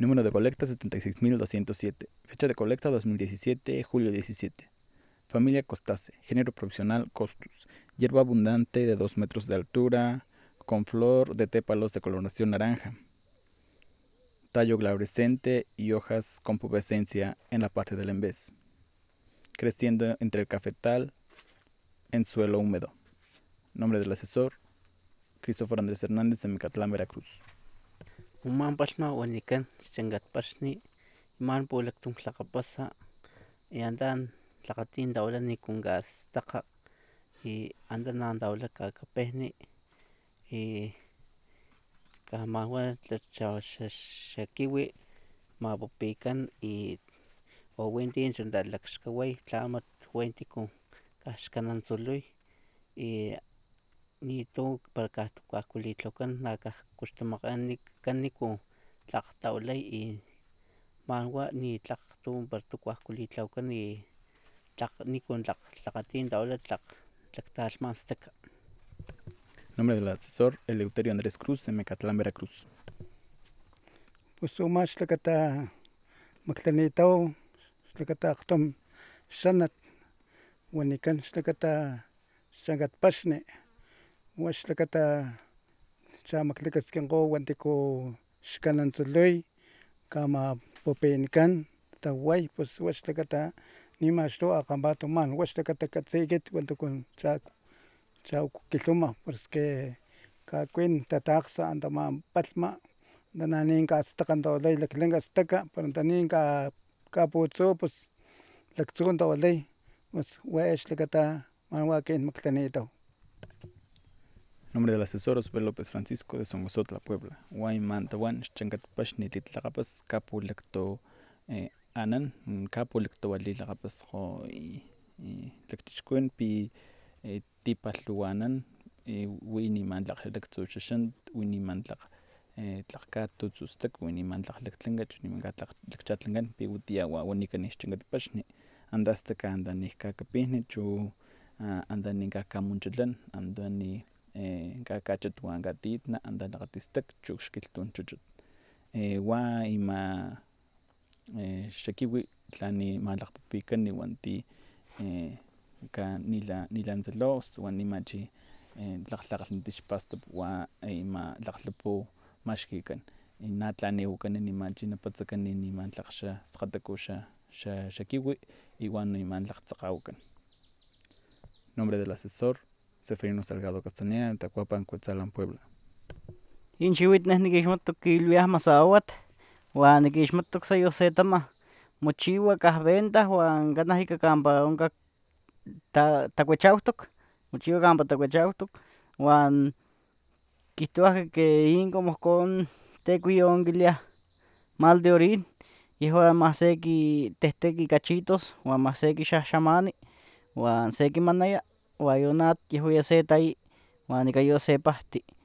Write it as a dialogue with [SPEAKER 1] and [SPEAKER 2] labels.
[SPEAKER 1] Número de colecta 76.207. Fecha de colecta 2017, julio 17. Familia Costace. Género profesional Costus. Hierba abundante de 2 metros de altura, con flor de tépalos de coloración naranja. Tallo glabrescente y hojas con pubescencia en la parte del envés. Creciendo entre el cafetal en suelo húmedo. Nombre del asesor: Cristóforo Andrés Hernández, de Mecatlán, Veracruz.
[SPEAKER 2] Uman palma wanikan changat pasni man polak tung tlakapasa andan tlakatin dawla ni kungas taka andan nan dawla kakapehni kahmawa shakiwi mapopikan owintin chundalakxkaway tlamat wenti kun kaxkanan tzuluy nito para kahkualitlakan nakaj kuxtomakani kun tlak tawlay manwa ni tlak tu para tukuajkulitlawakan tlak nikon tlakatin dawla tlak talmanstak.
[SPEAKER 1] Nombre del asesor: Eleuterio Andrés Cruz, de Mecatlán, Veracruz.
[SPEAKER 3] Pues umach tlakata maktlanitaw tlakata akgtom xanat wanikan xlakata xankatpaxni wa xlakata chamaklakaskinko wantiku xkanan tzuluy kamapupinkan taway pues wa xlakata nimaxtu akgampat man wa xlakata katsi ekit wantuku chawkukilhuma porque kakuin tatakgsa antaman palhma nanin kastakga tawilay laklanka staka para tanin kaputsu pus laktsu tawilay pues wa xlakata man wa ekin maktlanitaw.
[SPEAKER 1] Nombre del asesor: Osvaldo López Francisco, de Songosotla, Puebla. Guayman tawan xchankatpaxni titlakapas kapulakto anan kapulakto walilakapas jo tlaktichkuen pi tipalhuanan winiman tlakgelaktsu xaxan winiman tlakka tutzustak winiman tlaklaktlankach winiman tlakchatlankan pi watiya wanikan xchankatpaxni andastaka andan kakapijni chu andan kakamonchatlan andani kakachat wan katitna andan lakatistak chu xkilhtun chuchut wa ima xakiwi tlani malakgpupikan niwanti nilan tsalos wan nimachi tlakglhakgalhniti xpastap wa ima lakglhapu maxkikan na tlaniwakani nimachi napatsakani niman tlak xskgataku xakiwi y wan niman lakgtsakgawakan. Nombre del asesor: Seferino Salgado Castaneda, de Tacuapan, Cuetzalan, Puebla.
[SPEAKER 4] Inchiwit nej nikixmatok kilwiaj masawat wan nikixmatok sa yosetama mochiwa kahventa wan kanaj ika kampa onka takuechautok mochiwa kampa takuechautok wan kijtowa ke in como ihkon tekuiyon kiliah mal de orin yehua mas seki tehteki cachitos wan mas seki xaxamani wan sekimanaya wan yon atl yehuan ya se tahi wan ika yosepahti